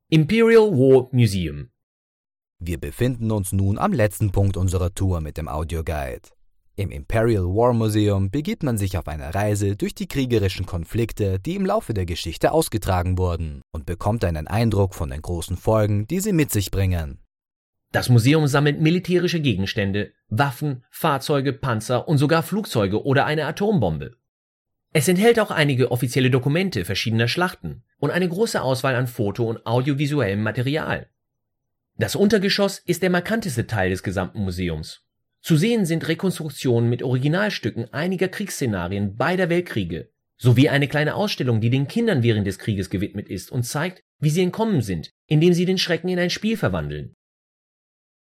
Imperial War Museum. Wir befinden uns nun am letzten Punkt unserer Tour mit dem Audioguide. Im Imperial War Museum begibt man sich auf eine Reise durch die kriegerischen Konflikte, die im Laufe der Geschichte ausgetragen wurden, und bekommt einen Eindruck von den großen Folgen, die sie mit sich bringen. Das Museum sammelt militärische Gegenstände, Waffen, Fahrzeuge, Panzer und sogar Flugzeuge oder eine Atombombe. Es enthält auch einige offizielle Dokumente verschiedener Schlachten und eine große Auswahl an Foto- und audiovisuellem Material. Das Untergeschoss ist der markanteste Teil des gesamten Museums. Zu sehen sind Rekonstruktionen mit Originalstücken einiger Kriegsszenarien beider Weltkriege, sowie eine kleine Ausstellung, die den Kindern während des Krieges gewidmet ist und zeigt, wie sie entkommen sind, indem sie den Schrecken in ein Spiel verwandeln.